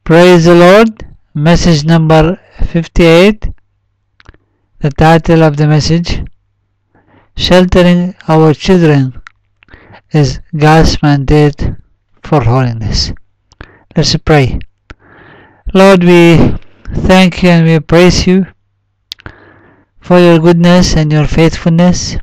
Praise the Lord. Message number 58. The title of the message: Sheltering our children is God's mandate for holiness. Let's pray. Lord, we thank you and we praise you for your goodness and your faithfulness.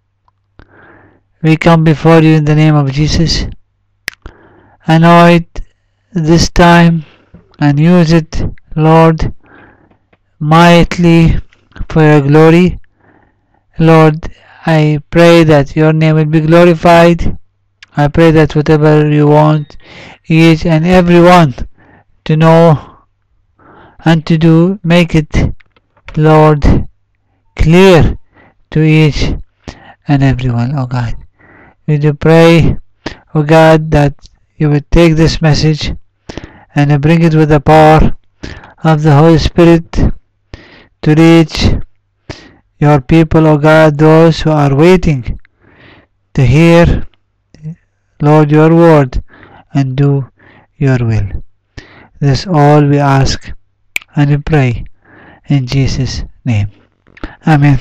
We come before you in the name of Jesus. Anoint this time and use it, Lord, mightily for your glory. Lord, I pray that your name will be glorified. I pray that whatever you want each and every one to know and to do, make it, Lord, clear to each and every one, oh God. We do pray, oh God, that you would take this message and bring it with the power of the Holy Spirit to reach your people, oh God, those who are waiting to hear, Lord, your word and do your will. This all we ask and we pray in Jesus' name. Amen.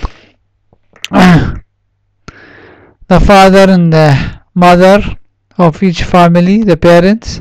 The father and the mother of each family, the parents,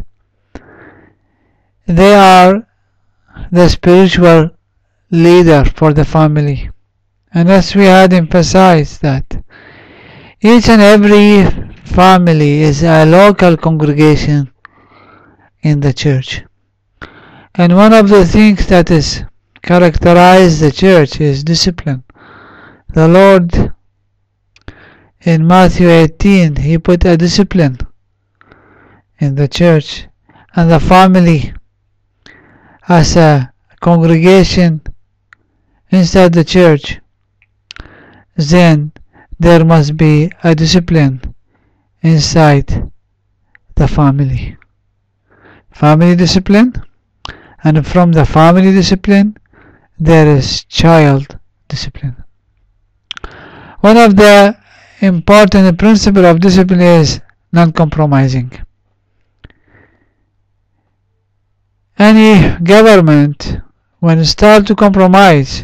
they are the spiritual leader for the family. And as we had emphasized that each and every family is a local congregation in the church. And one of the things that is characterize the church is discipline. The Lord in Matthew 18, he put a discipline in the church and the family as a congregation inside the church. Then there must be a discipline inside the family. Family discipline, and from the family discipline there is child discipline. One of the important principles of discipline is non-compromising. Any government, when it starts to compromise,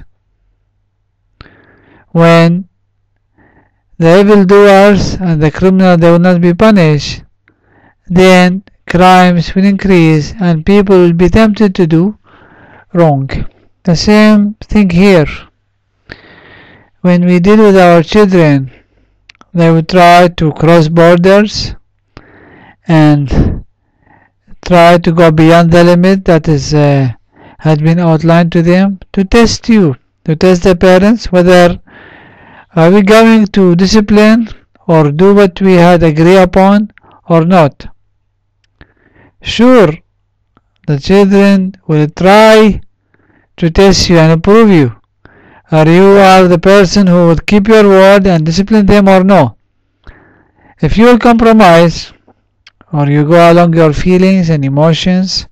when the evildoers and the criminal, they will not be punished, then crimes will increase and people will be tempted to do wrong. The same thing here. When we deal with our children, they will try to cross borders and try to go beyond the limit that is had been outlined to them, to test you, to test the parents, whether are we going to discipline or do what we had agreed upon or not. Sure, the children will try to test you and approve you. Are you the person who will keep your word and discipline them or no? If you will compromise or you go along your feelings and emotions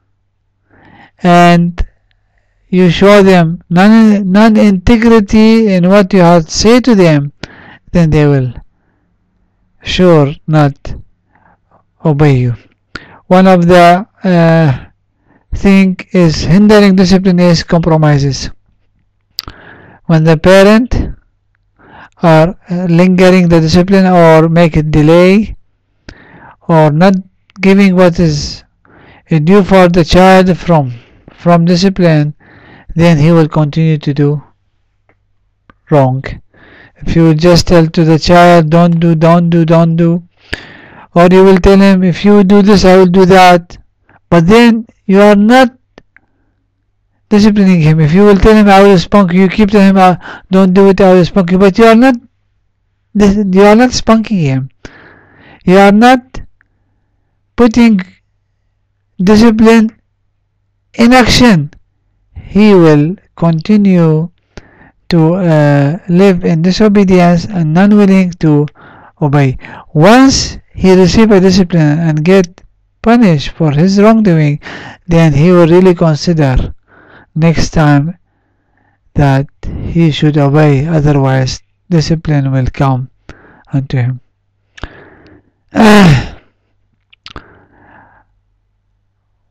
and you show them non-integrity in what you have said to them, then they will sure not obey you. One of the thing is hindering discipline is compromises. When the parent are lingering the discipline or make it delay or not giving what is due for the child from discipline, then he will continue to do wrong. If you just tell to the child, don't do, or you will tell him, if you do this, I will do that, but then you are not disciplining him. If you will tell him, I will spunk you, keep telling him, don't do it, I will spunk you, but you are not spunking him. You are not putting discipline in action. He will continue to live in disobedience and non-willing to obey. Once he receives a discipline and get punished for his wrongdoing, then he will really consider next time that he should obey, otherwise discipline will come unto him.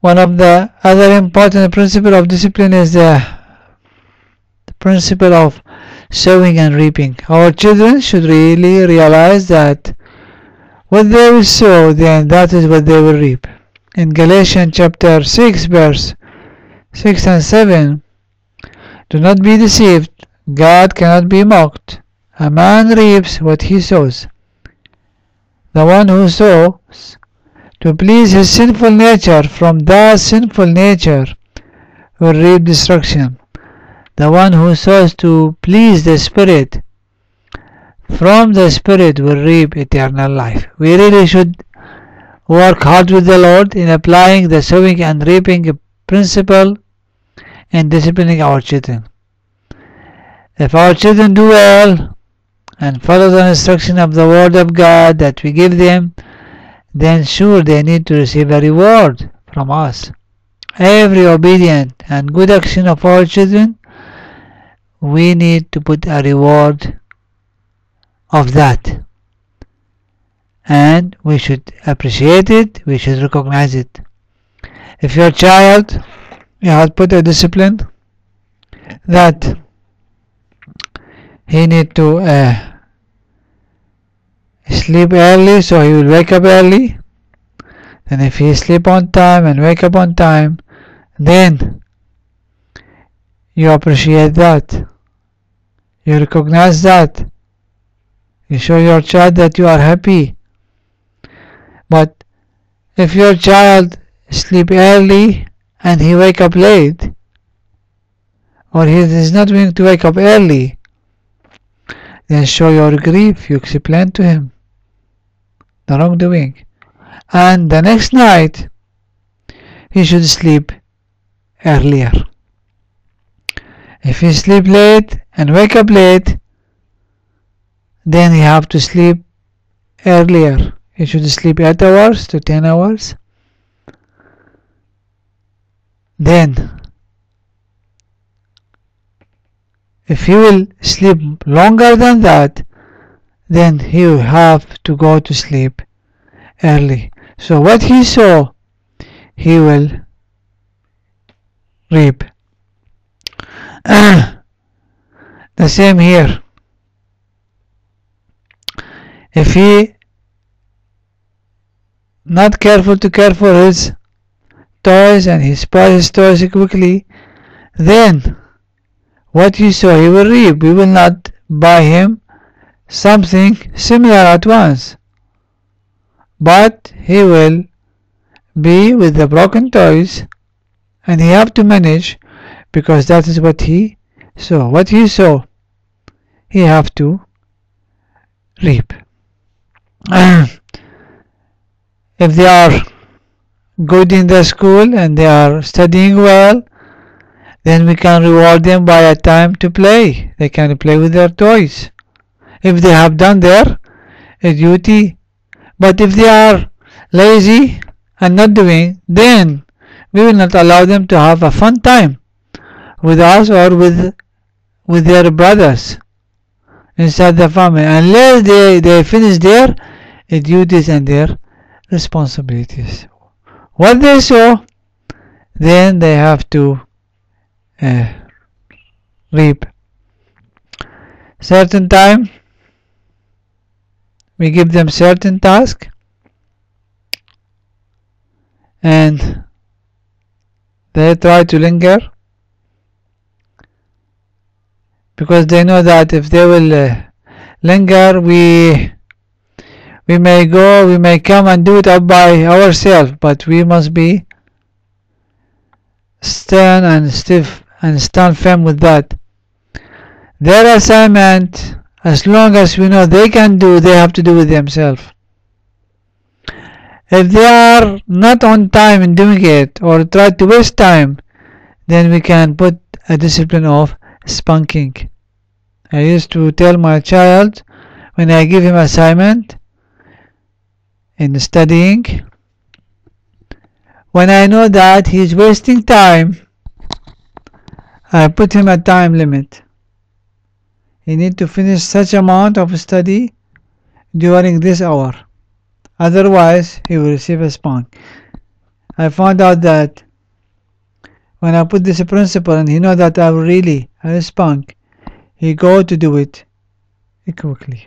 One of the other important principles of discipline is the principle of sowing and reaping. Our children should really realize that what they will sow, then that is what they will reap. In Galatians chapter 6, verse 6 and 7, do not be deceived, God cannot be mocked. A man reaps what he sows. The one who sows to please his sinful nature, from that sinful nature will reap destruction. The one who sows to please the Spirit, from the Spirit will reap eternal life. We really should work hard with the Lord in applying the sowing and reaping principle in disciplining our children. If our children do well and follow the instruction of the Word of God that we give them, then sure they need to receive a reward from us. Every obedient and good action of our children, we need to put a reward of that. And we should appreciate it, we should recognize it. If your child, you have put a discipline that he need to sleep early, so he will wake up early. And if he sleep on time and wake up on time, then you appreciate that. You recognize that. You show your child that you are happy. But if your child sleep early and he wake up late, or he is not willing to wake up early, then show your grief. You explain to him the wrongdoing, and the next night he should sleep earlier. If he sleep late and wake up late, then he have to sleep earlier. He should sleep 8 hours to 10 hours. Then if he will sleep longer than that, then he will have to go to sleep early. So what he saw, he will reap. The same here. If he not careful to care for his toys and he spoils his toys quickly, then what he saw he will reap. We will not buy him something similar at once, but he will be with the broken toys, and he have to manage, because that is what he saw. What he saw, he have to reap. If they are good in the school and they are studying well, then we can reward them by a time to play. They can play with their toys if they have done their duty. But if they are lazy and not doing, then we will not allow them to have a fun time with us or with their brothers inside the family, unless they finish their duties and their responsibilities. What they saw, then they have to reap. Certain time, we give them certain task, and they try to linger, because they know that if they will linger, we may come and do it up by ourselves, but we must be stern and stiff and stand firm with that. Their assignment, as long as we know they can do, they have to do with themselves. If they are not on time in doing it or try to waste time, then we can put a discipline of spanking. I used to tell my child, when I give him assignment in studying, when I know that he is wasting time, I put him a time limit. He need to finish such amount of study during this hour. Otherwise, he will receive a spank. I found out that when I put this principle and he know that I really respond, he go to do it quickly.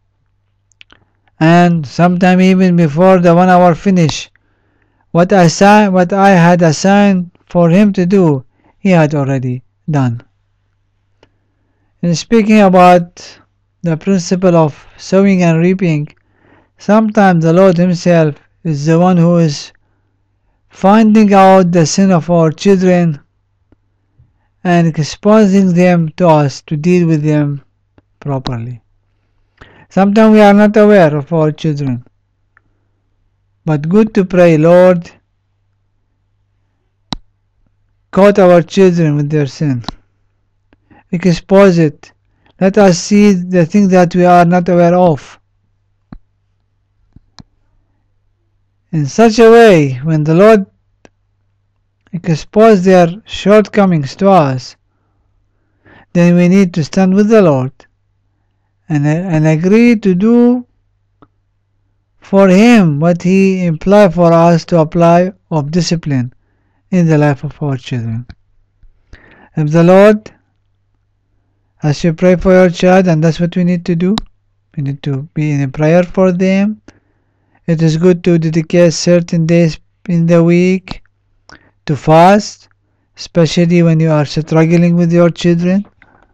And sometime even before the 1 hour finish, what I had assigned for him to do, he had already done. And speaking about the principle of sowing and reaping, sometimes the Lord Himself is the one who is finding out the sin of our children and exposing them to us to deal with them properly. Sometimes we are not aware of our children, but good to pray, Lord, caught our children with their sin. Expose it. Let us see the things that we are not aware of. In such a way, when the Lord exposes their shortcomings to us, then we need to stand with the Lord and agree to do for Him what He implied for us to apply of discipline in the life of our children. If the Lord, as you pray for your child, and that's what we need to do, we need to be in a prayer for them. It is good to dedicate certain days in the week to fast, especially when you are struggling with your children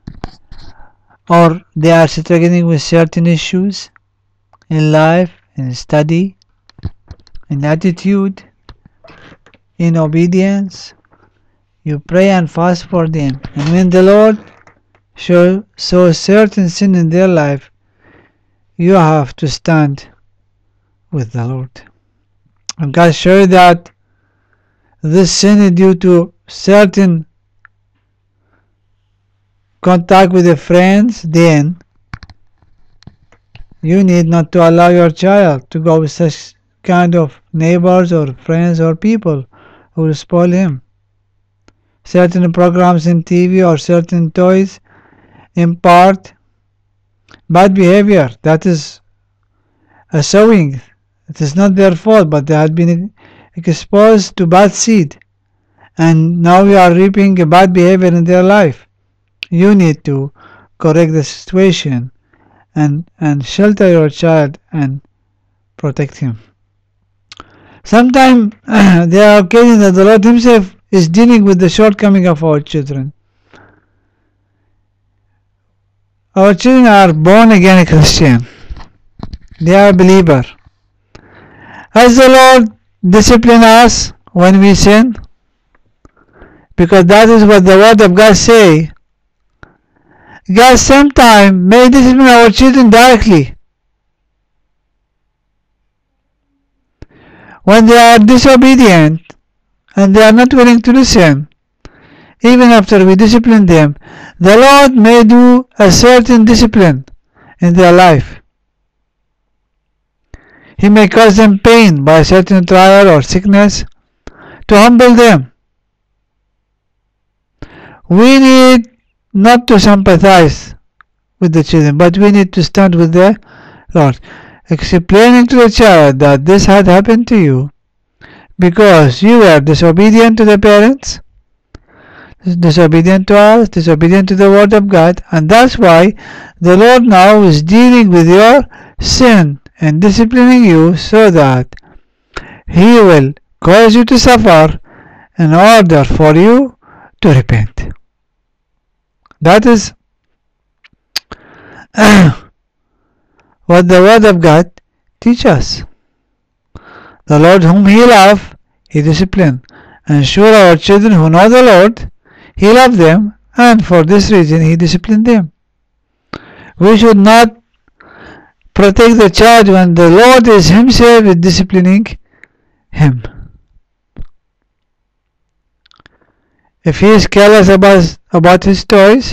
or they are struggling with certain issues in life, in study, in attitude, in obedience. You pray and fast for them, and when the Lord shows certain sin in their life, you have to stand with the Lord. And God showed that this sin is due to certain contact with the friends, then you need not to allow your child to go with such kind of neighbors or friends or people who will spoil him. Certain programs in TV or certain toys impart bad behavior. That is a sowing. It is not their fault, but they had been exposed to bad seed, and now you are reaping a bad behavior in their life. You need to correct the situation and shelter your child and protect him. Sometimes there are occasions that the Lord Himself is dealing with the shortcoming of our children. Our children are born again Christian. They are a believer. As the Lord discipline us when we sin, because that is what the Word of God say. God sometimes may discipline our children directly. When they are disobedient and they are not willing to listen, even after we discipline them, the Lord may do a certain discipline in their life. He may cause them pain by a certain trial or sickness to humble them. We need not to sympathize with the children, but we need to stand with the Lord, explaining to the child that this had happened to you because you were disobedient to the parents, disobedient to us, disobedient to the Word of God, and that's why the Lord now is dealing with your sin and disciplining you so that He will cause you to suffer in order for you to repent. That is what the Word of God teaches us. The Lord whom He loves, He disciplines. And sure, our children who know the Lord, He loves them, and for this reason He disciplined them. We should not protect the child when the Lord is Himself disciplining him. If he is careless about his toys,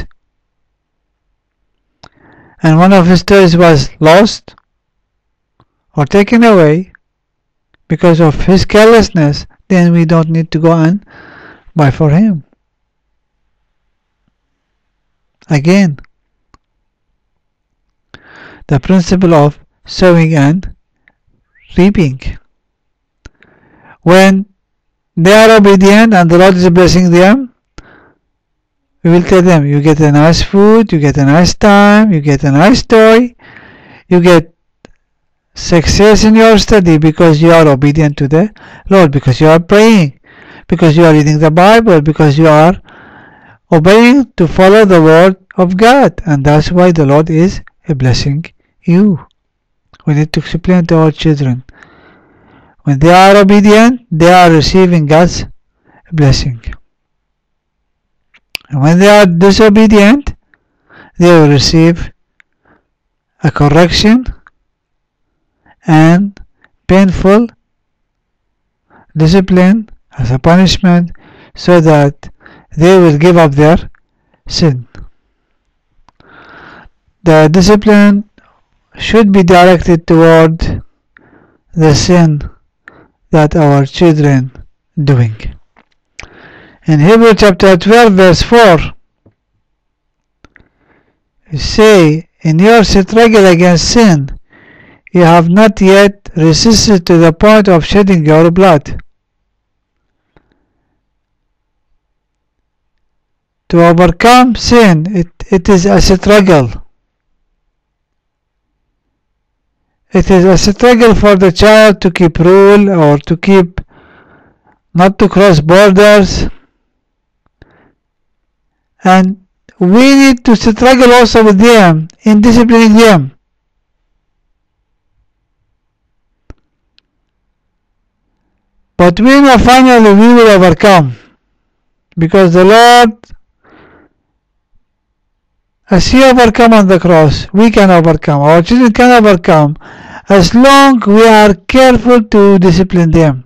and one of his toys was lost or taken away because of his carelessness, then we don't need to go and buy for him. Again, the principle of sowing and reaping. When they are obedient and the Lord is blessing them, we will tell them, you get a nice food, you get a nice time, you get a nice toy, you get success in your study because you are obedient to the Lord, because you are praying, because you are reading the Bible, because you are obeying to follow the word of God, and that's why the Lord is blessing you. We need to explain to our children, when they are obedient, they are receiving God's blessing. And when they are disobedient, they will receive a correction and painful discipline as a punishment, so that they will give up their sin. The discipline should be directed toward the sin that our children doing. In Hebrews chapter 12 verse 4, you say, in your struggle against sin, you have not yet resisted to the point of shedding your blood. To overcome sin, it is a struggle. It is a struggle for the child to keep rule, or to keep, not to cross borders. And we need to struggle also with them in disciplining them. But we know finally we will overcome, because the Lord, as He overcome on the cross, we can overcome. Our children can overcome as long we are careful to discipline them.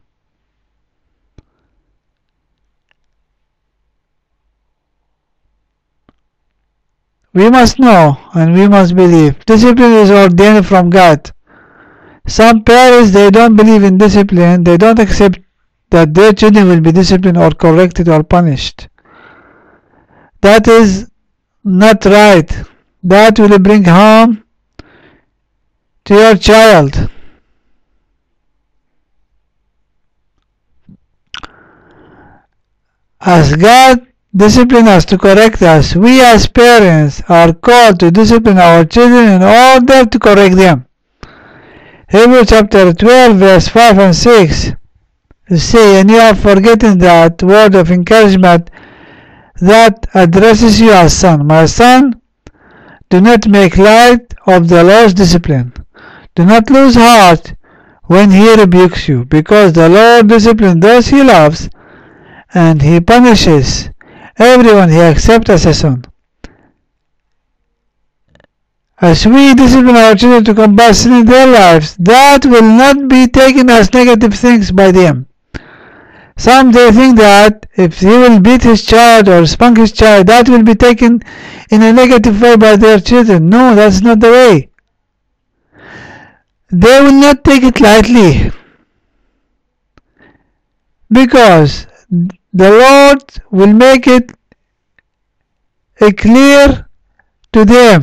We must know and we must believe discipline is ordained from God. Some parents, they don't believe in discipline. They don't accept that their children will be disciplined or corrected or punished. That is not right. That will bring harm to your child. As God discipline us to correct us, we as parents are called to discipline our children in order to correct them. Hebrews chapter 12 verse 5 and 6 say, and you are forgetting that word of encouragement that addresses you as son. My son, do not make light of the Lord's discipline. Do not lose heart when He rebukes you, because the Lord disciplines those He loves, and He punishes everyone He accepts as a son. As we discipline our children to combat sin in their lives, that will not be taken as negative things by them. Some they think that if he will beat his child or spank his child, that will be taken in a negative way by their children. No, that's not the way. They will not take it lightly, because the Lord will make it clear to them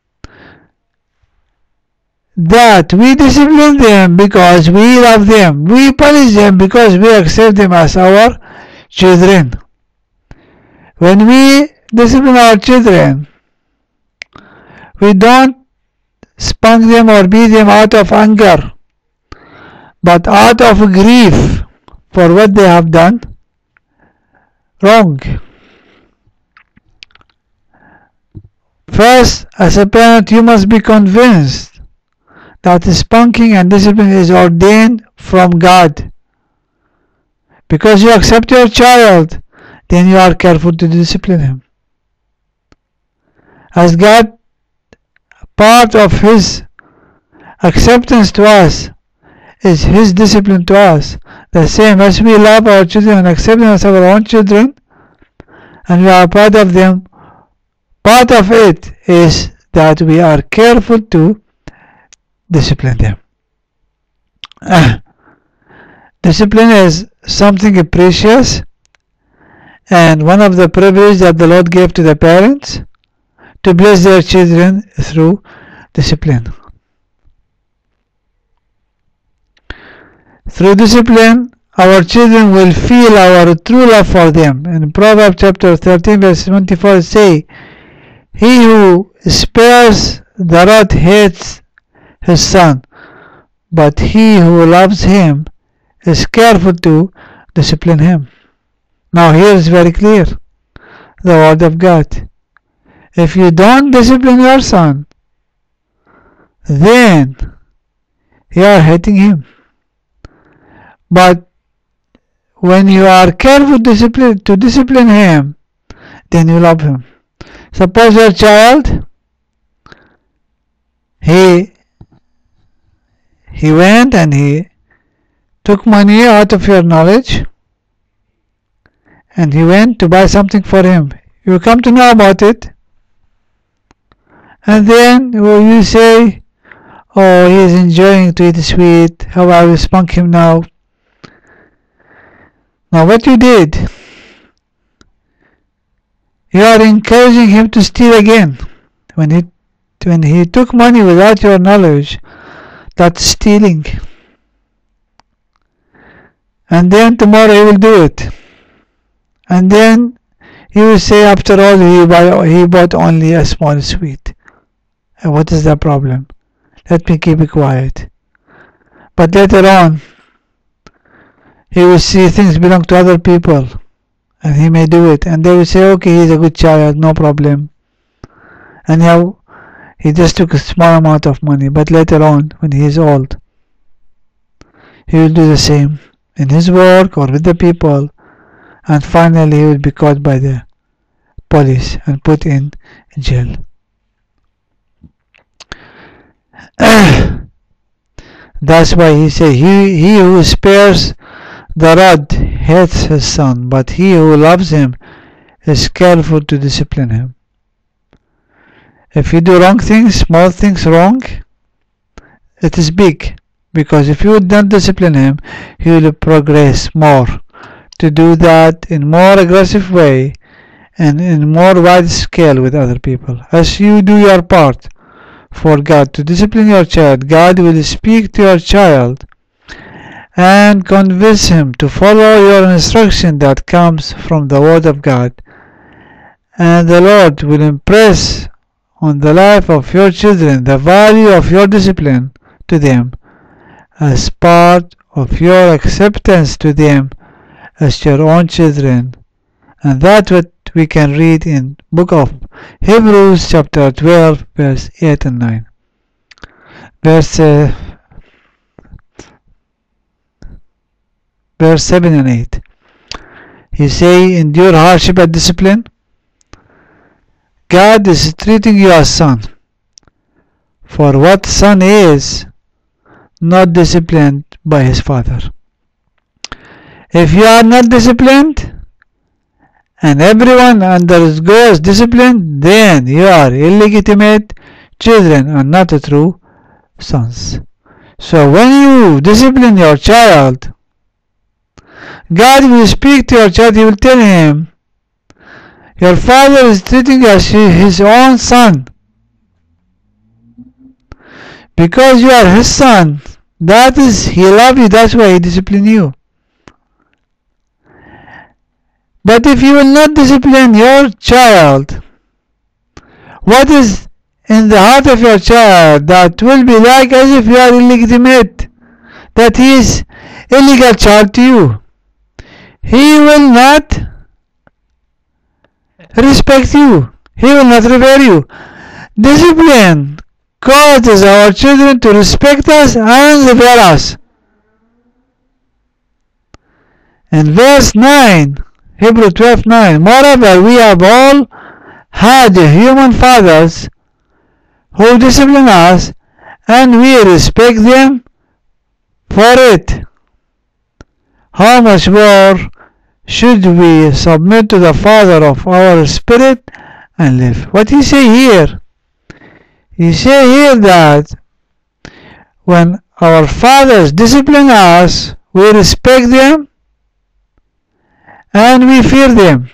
that we discipline them because we love them. We punish them because we accept them as our children. When we discipline our children, we don't spank them or beat them out of anger, but out of grief for what they have done wrong. First, as a parent, you must be convinced that spanking and discipline is ordained from God. Because you accept your child, then you are careful to discipline him. As God, part of His acceptance to us is His discipline to us. The same as we love our children and accept them as our own children, and we are part of them, part of it is that we are careful to discipline them. Discipline is something precious, and one of the privileges that the Lord gave to the parents to bless their children through discipline. Through discipline, our children will feel our true love for them. In Proverbs chapter 13 verse 24 say, he who spares the rod hates his son, but he who loves him is careful to discipline him. Now here is very clear, the word of God. If you don't discipline your son, then you are hating him. But when you are careful to discipline him, then you love him. Suppose your child, he went and he took money out of your knowledge and he went to buy something for him. You come to know about it, and then you say, oh, he is enjoying to eat sweet, how I will spank him now. Now what you did, you are encouraging him to steal again. When he took money without your knowledge, that's stealing. And then tomorrow he will do it. And then he will say, after all, he bought only a small sweet. And what is the problem? Let me keep it quiet. But later on, he will see things belong to other people, and he may do it, and they will say, okay, he's a good child, no problem. And now he just took a small amount of money, but later on, when he is old, he will do the same in his work or with the people, and finally he will be caught by the police and put in jail. That's why he said, he who spares the rod hates his son, but he who loves him is careful to discipline him. If you do wrong things, small things wrong, it is big, because if you don't discipline him, he will progress more to do that in more aggressive way and in more wide scale with other people. As you do your part for God to discipline your child, God will speak to your child and convince him to follow your instruction that comes from the Word of God, and the Lord will impress on the life of your children the value of your discipline to them as part of your acceptance to them as your own children. And that's what we can read in book of Hebrews chapter 12 verse 8 and 9. Verse 7 and 8. He say, endure hardship and discipline. God is treating you as son. For what son is not disciplined by his father? If you are not disciplined, and everyone undergoes discipline, then you are illegitimate children and not true sons. So when you discipline your child, God will speak to your child. He will tell him, your father is treating you as his own son. Because you are his son, that is, he loves you, that's why he disciplines you. But if you will not discipline your child, what is in the heart of your child that will be like as if you are illegitimate, that he is illegal child to you? He will not respect you. He will not revere you. Discipline causes our children to respect us and revere us. In verse 9, Hebrews 12:9, moreover, we have all had human fathers who discipline us, and we respect them for it. How much more should we submit to the Father of our spirit and live? What he say here? He say here that when our fathers discipline us, we respect them and we fear them.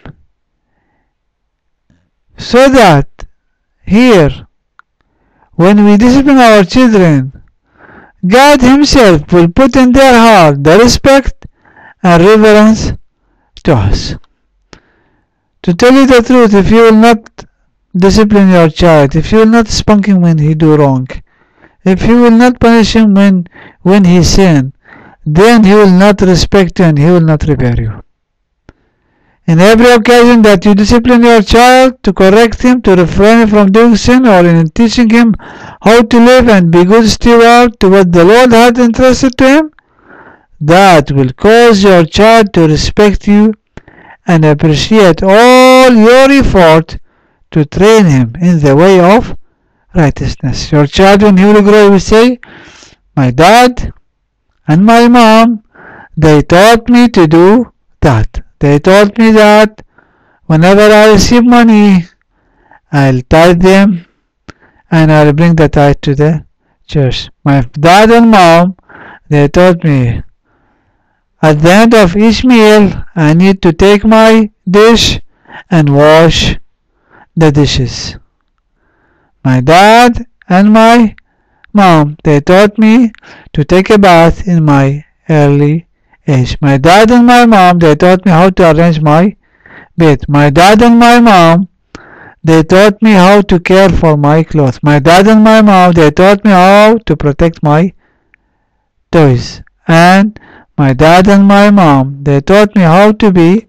So that here, when we discipline our children, God himself will put in their heart the respect and reverence to us. To tell you the truth, if you will not discipline your child, if you will not spank him when he do wrong, if you will not punish him when he sin, then he will not respect you and he will not revere you. In every occasion that you discipline your child, to correct him, to refrain from doing sin, or in teaching him how to live and be good steward to what the Lord had entrusted to him, that will cause your child to respect you and appreciate all your effort to train him in the way of righteousness. Your child, when he will grow, will say, my dad and my mom, they taught me to do that. They taught me that whenever I receive money, I'll tithe them and I'll bring the tithe to the church. My dad and mom, they taught me at the end of each meal, I need to take my dish and wash the dishes. My dad and my mom, they taught me to take a bath in my early age. My dad and my mom, they taught me how to arrange my bed. My dad and my mom, they taught me how to care for my clothes. My dad and my mom, they taught me how to protect my toys. And my dad and my mom, they taught me how to be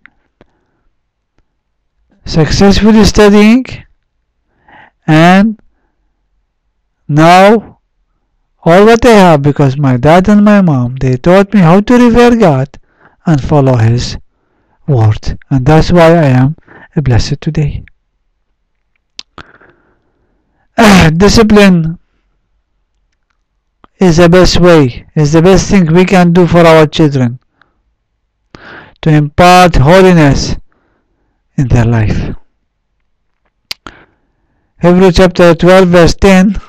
successfully studying, and now all what I have because my dad and my mom, they taught me how to revere God and follow His word. And that's why I am blessed today. Discipline is the best way, is the best thing we can do for our children to impart holiness in their life. Hebrews chapter 12 verse 10,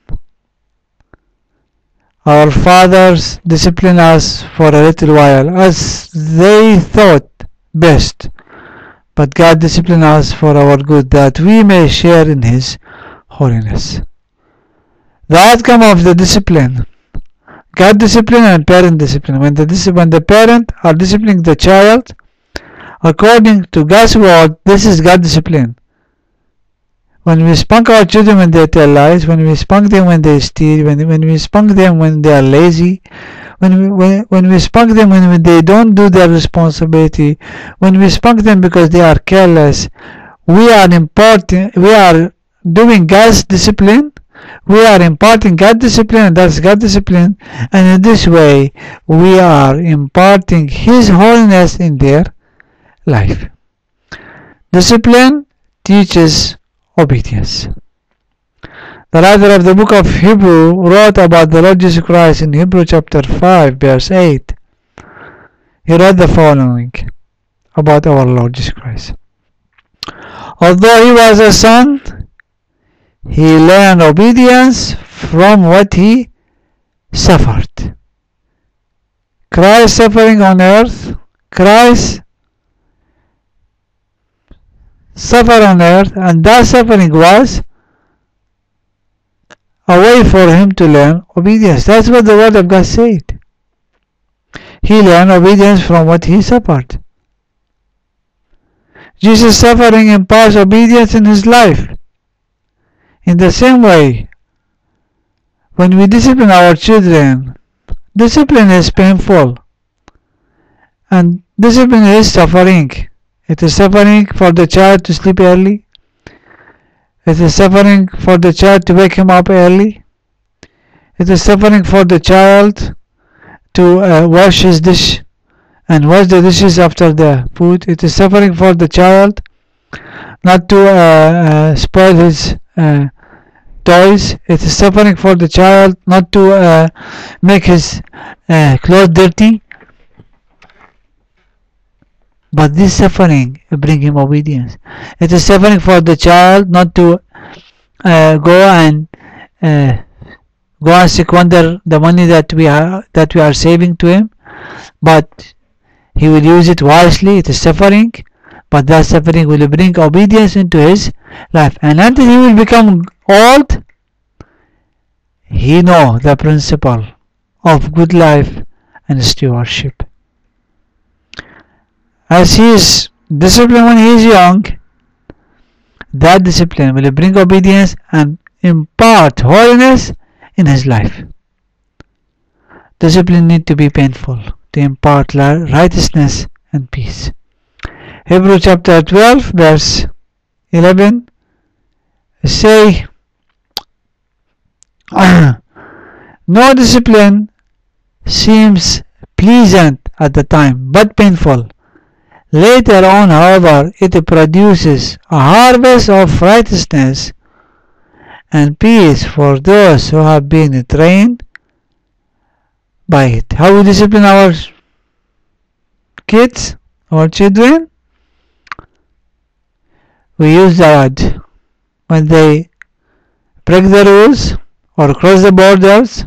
our fathers disciplined us for a little while as they thought best, but God disciplined us for our good, that we may share in His holiness. The outcome of the discipline, God discipline and parent discipline. When the parent are disciplining the child according to God's word, this is God discipline. When we spank our children when they tell lies, when we spank them when they steal, when we spank them when they are lazy, when we spank them when they don't do their responsibility, when we spank them because they are careless, we are doing God's discipline. We are imparting God's discipline, and that's God's discipline, and in this way we are imparting His holiness in their life. Discipline teaches obedience. The writer of the book of Hebrew wrote about the Lord Jesus Christ in Hebrew chapter 5 verse 8. He wrote the following about our Lord Jesus Christ. Although He was a son, He learned obedience from what He suffered. Christ suffering on earth, Christ suffered on earth, and that suffering was a way for Him to learn obedience. That's what the Word of God said. He learned obedience from what He suffered. Jesus' suffering imparts obedience in His life. In the same way, when we discipline our children, discipline is painful, and discipline is suffering. It is suffering for the child to sleep early. It is suffering for the child to wake him up early. It is suffering for the child to wash his dish and wash the dishes after the food. It is suffering for the child not to spoil his toys. It is suffering for the child not to make his clothes dirty. But this suffering bring him obedience. It is suffering for the child not to go and squander the money that we are saving to him, but he will use it wisely. It is suffering, but that suffering will bring obedience into his life, and until he will become old, he know the principle of good life and stewardship. As he is disciplined when he is young, that discipline will bring obedience and impart holiness in his life. Discipline need to be painful to impart righteousness and peace. Hebrews chapter 12 verse 11 say, no discipline seems pleasant at the time, but painful. Later on, however, it produces a harvest of righteousness and peace for those who have been trained by it. How we discipline our kids, our children? We use the rod. When they break the rules or cross the borders,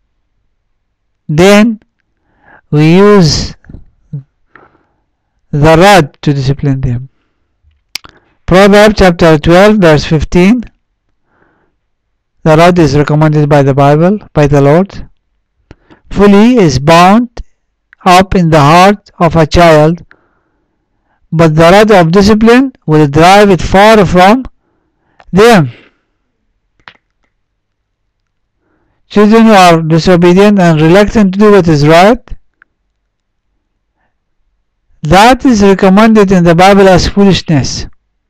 then we use the rod to discipline them. Proverbs chapter 12 verse 15. The rod is recommended by the Bible, by the Lord. Fully is bound up in the heart of a child, but the rod of discipline will drive it far from them. Children who are disobedient and reluctant to do what is right, that is recommended in the Bible as foolishness.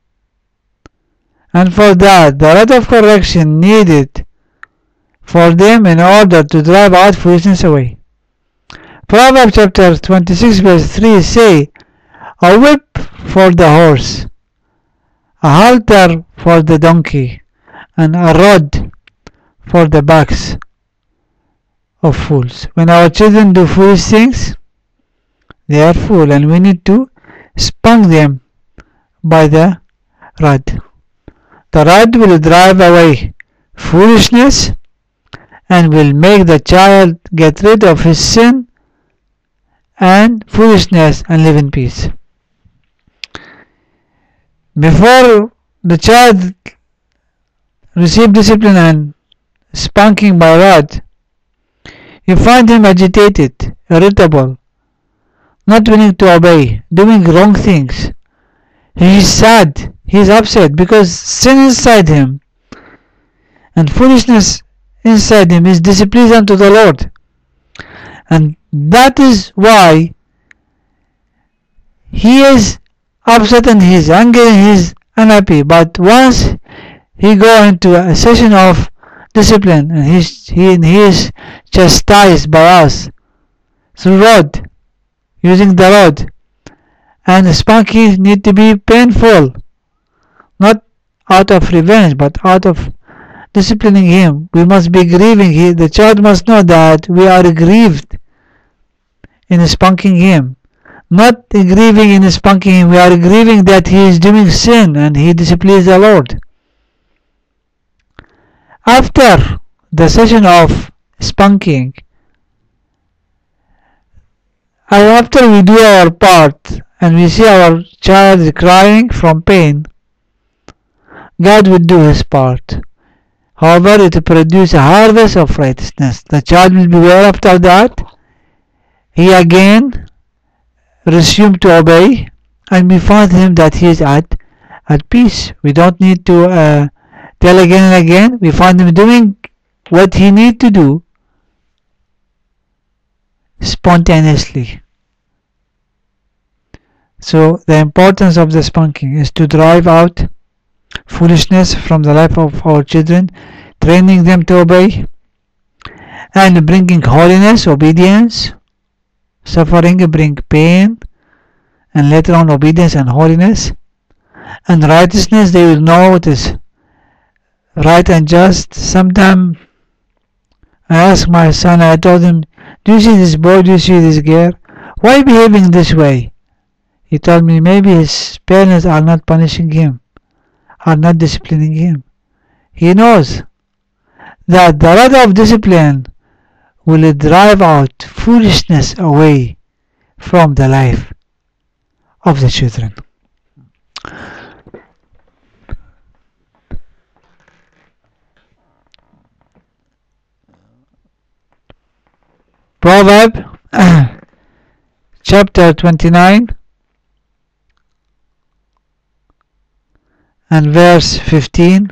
And for that, the rod of correction needed for them in order to drive out foolishness away. Proverbs chapter 26 verse 3 say, a whip for the horse, a halter for the donkey, and a rod for the backs of fools. When our children do foolish things, they are fool, and we need to spank them by the rod. The rod will drive away foolishness and will make the child get rid of his sin and foolishness and live in peace. Before the child receives discipline and spanking by rod, you find him agitated, irritable, not willing to obey, doing wrong things. He is sad, he is upset because sin inside him and foolishness inside him is displeasing to the Lord. And that is why he is upset and he is angry and he is unhappy. But once he go into a session of discipline and he is chastised by us through rod, using the rod, and the spanking need to be painful, not out of revenge but out of disciplining him. We must be grieving. The child must know that we are grieved in spanking him, not grieving in spanking him. We are grieving that he is doing sin and he displeases the Lord. After the session of spanking, after we do our part and we see our child crying from pain, God will do his part. However, it produces a harvest of righteousness. The child will be well after that. He again resumed to obey, and we find him that he is at peace. We don't need to tell again and again. We find him doing what he needs to do spontaneously. So the importance of the spanking is to drive out foolishness from the life of our children, training them to obey, and bringing holiness, obedience. Suffering bring pain, and later on obedience and holiness. And righteousness, they will know what is right and just. Sometime I asked my son, I told him, do you see this boy, do you see this girl? Why behaving this way? He told me maybe his parents are not punishing him, are not disciplining him. He knows that the rod of discipline will drive out foolishness away from the life of the children. Proverbs chapter 29 and verse 15.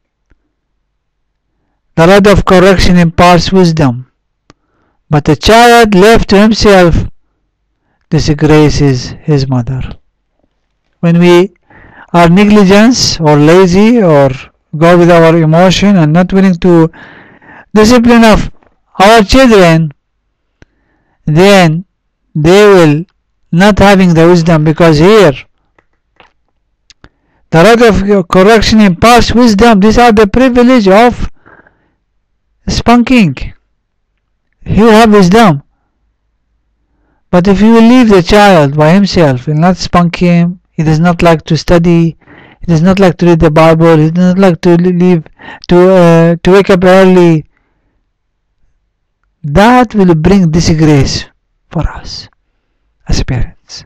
The rod of correction imparts wisdom, but a child left to himself disgraces his mother. When we are negligent or lazy or go with our emotion and not willing to discipline of our children, then they will not having the wisdom, because here the rod of correction imparts wisdom. These are the privilege of spanking. He will have wisdom. But if you will leave the child by himself and not spank him, he does not like to study, he does not like to read the Bible, he does not like to wake up early, that will bring disgrace for us as parents.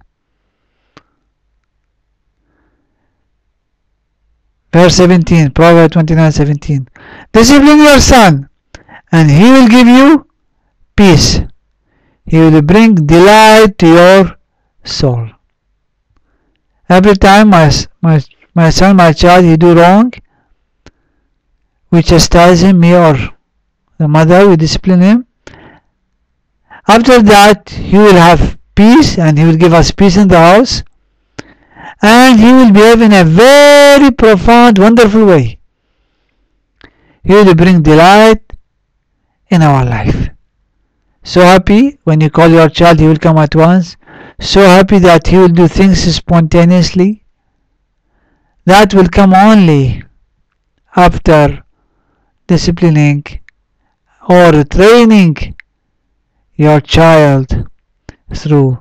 Verse 17, Proverbs 29:17. Discipline your son, and he will give you peace. He will bring delight to your soul. Every time my son, my child, he do wrong, we chastise him, me or the mother, we discipline him. After that, he will have peace, and he will give us peace in the house, and he will behave in a very profound, wonderful way. He will bring delight in our life. So happy when you call your child, he will come at once. So happy that he will do things spontaneously. That will come only after disciplining or training your child through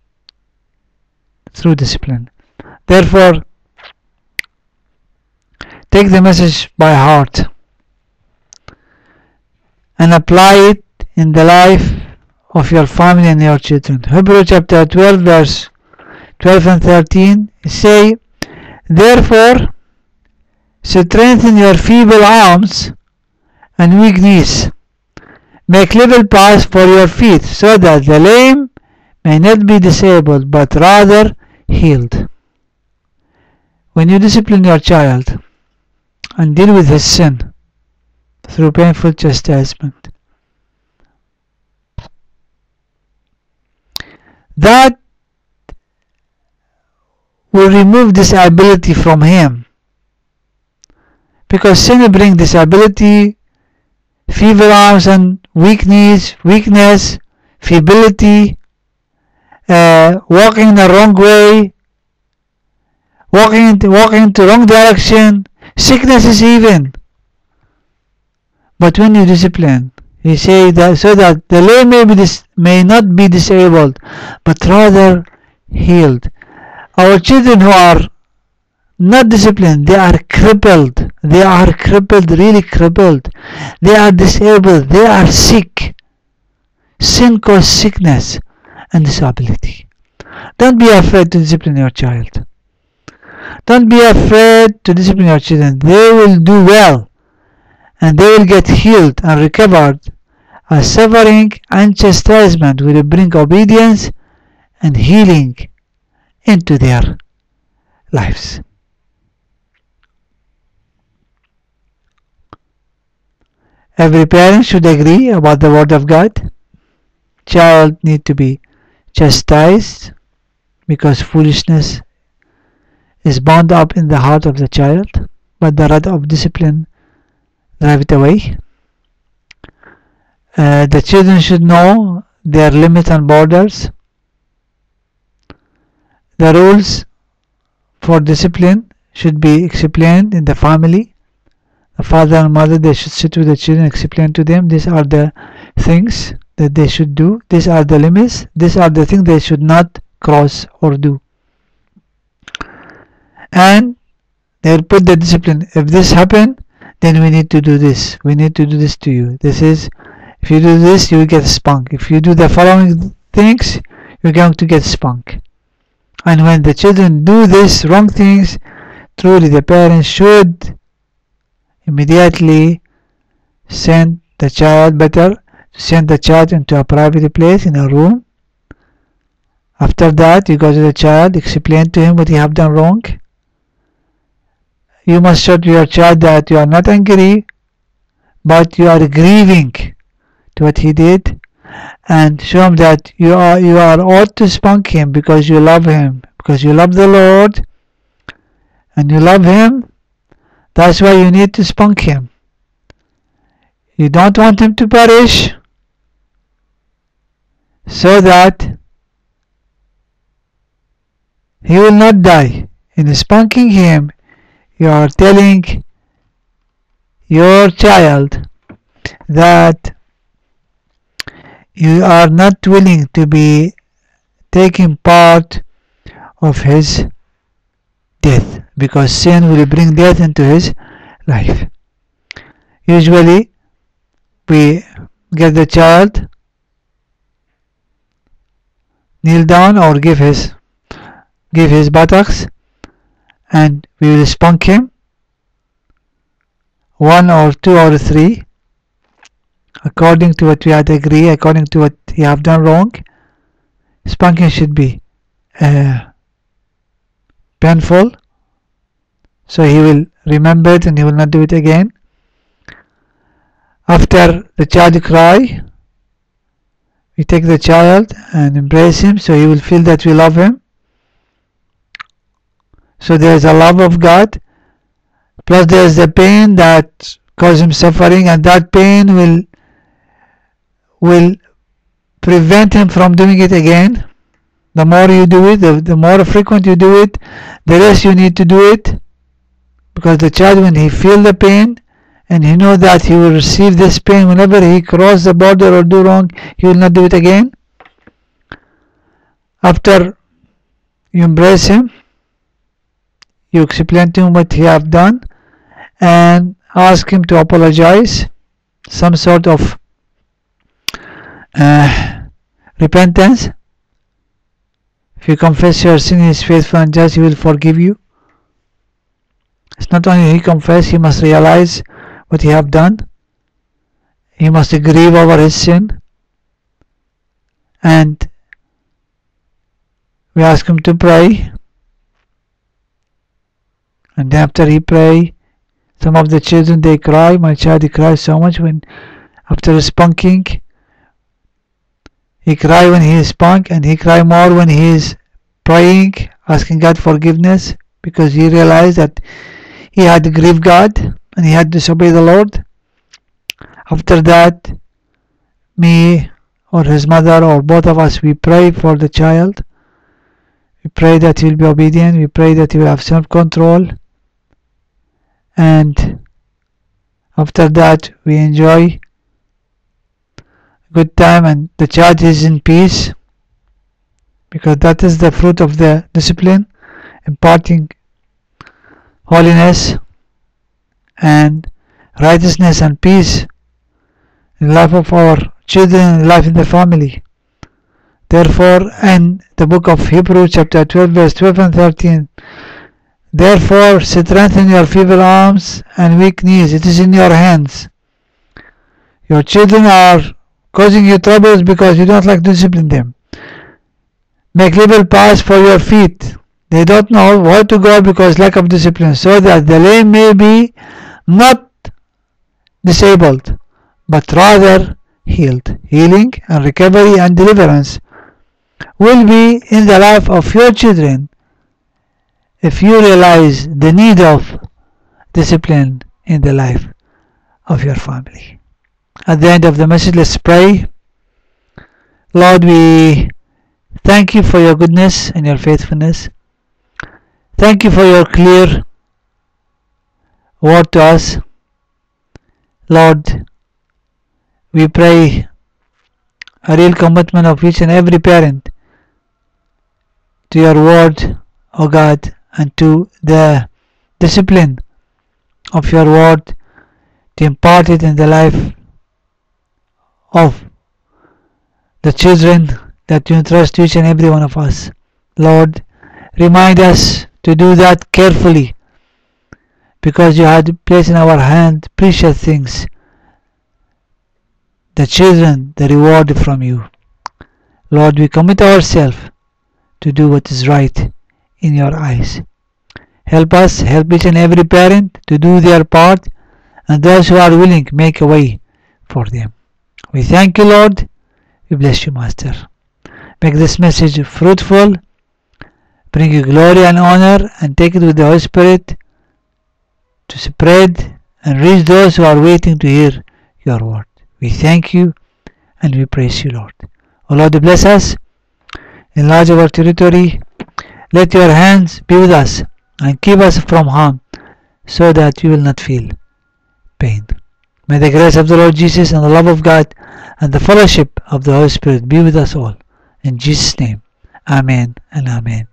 discipline. Therefore, take the message by heart and apply it in the life of your family and your children. Hebrews chapter 12 verse 12 and 13 say, therefore strengthen your feeble arms and weak knees. Make level paths for your feet, so that the lame may not be disabled, but rather healed. When you discipline your child and deal with his sin through painful chastisement, that will remove disability from him, because sin brings disability, feeble arms and weakness, feebility, walking the wrong way, walking into wrong direction, sicknesses even. But when you discipline, he say that so that the lame may not be disabled, but rather healed. Our children who are not disciplined, they are crippled. They are crippled, really crippled. They are disabled. They are sick. Sin causes sickness and disability. Don't be afraid to discipline your child. Don't be afraid to discipline your children. They will do well, and they will get healed and recovered, as suffering and chastisement will bring obedience and healing into their lives. Every parent should agree about the word of God. Child need to be chastised, because foolishness is bound up in the heart of the child, but the rod of discipline drive it away. The children should know their limits and borders. The rules for discipline should be explained in the family. The father and mother, they should sit with the children, explain to them, these are the things that they should do, these are the limits, these are the things they should not cross or do. And they will put the discipline. If this happen, then we need to do this. We need to do this to you. This is, if you do this, you will get spanked. If you do the following things, you're going to get spanked. And when the children do these wrong things, truly the parents should immediately send the child, send the child into a private place in a room. After that, you go to the child, explain to him what he have done wrong. you must show to your child that you are not angry, but you are grieving to what he did, and show him that you are ought to spank him because you love him, because you love the Lord and you love him. That's why you need to spank him. You don't want him to perish, so that he will not die. In spanking him, you are telling your child that you are not willing to be taking part of his death, because sin will bring death into his life. Usually we get the child kneel down or give his buttocks, and we will spank him 1 or 2 or 3 according to what we had agreed, according to what he have done wrong. Spanking should be painful, so he will remember it and he will not do it again. After the child cry, we take the child and embrace him, so he will feel that we love him. So there is a love of God, plus there is the pain that causes him suffering, and that pain will prevent him from doing it again. The more you do it, the more frequent you do it, the less you need to do it, because the child, when he feel the pain and he know that he will receive this pain whenever he cross the border or do wrong, he will not do it again. After you embrace him, you explain to him what he have done and ask him to apologize, some sort of repentance. If you confess your sin, he is faithful and just, he will forgive you. It's not only he confess, he must realize what he have done. He must grieve over his sin, and we ask him to pray. And after he pray, some of the children, they cry. My child, he cries so much when after spanking. He cry when he is spanked, and he cry more when he is praying, asking God forgiveness, because he realized that he had grieved God and he had disobeyed the Lord. After that, me or his mother or both of us, we pray for the child. We pray that he will be obedient. We pray that he will have self-control. And after that, we enjoy a good time, and the child is in peace, because that is the fruit of the discipline, imparting holiness and righteousness and peace in the life of our children and life in the family. Therefore, in the book of Hebrews chapter 12 verse 12 and 13, therefore strengthen your feeble arms and weak knees. It is in your hands. Your children are causing you troubles because you don't like to discipline them. Make level paths for your feet. They don't know where to go because lack of discipline, so that the lame may be not disabled, but rather healed. Healing and recovery and deliverance will be in the life of your children if you realize the need of discipline in the life of your family. At the end of the message, let's pray. Lord, we thank you for your goodness and your faithfulness. Thank you for your clear word to us. Lord, we pray a real commitment of each and every parent to your word, O God, and to the discipline of your word, to impart it in the life of the children that you entrust to each and every one of us. Lord, remind us to do that carefully, because you had placed in our hand precious things, the children, the reward from you. Lord, we commit ourselves to do what is right in your eyes. Help us, help each and every parent to do their part, and those who are willing, make a way for them. We thank you, Lord. We bless you, Master. Make this message fruitful, bring you glory and honor, and take it with the Holy Spirit to spread and reach those who are waiting to hear your word. We thank you and we praise you, Lord. O Lord, bless us, enlarge our territory, let your hands be with us and keep us from harm so that we will not feel pain. May the grace of the Lord Jesus and the love of God and the fellowship of the Holy Spirit be with us all. In Jesus' name, amen and amen.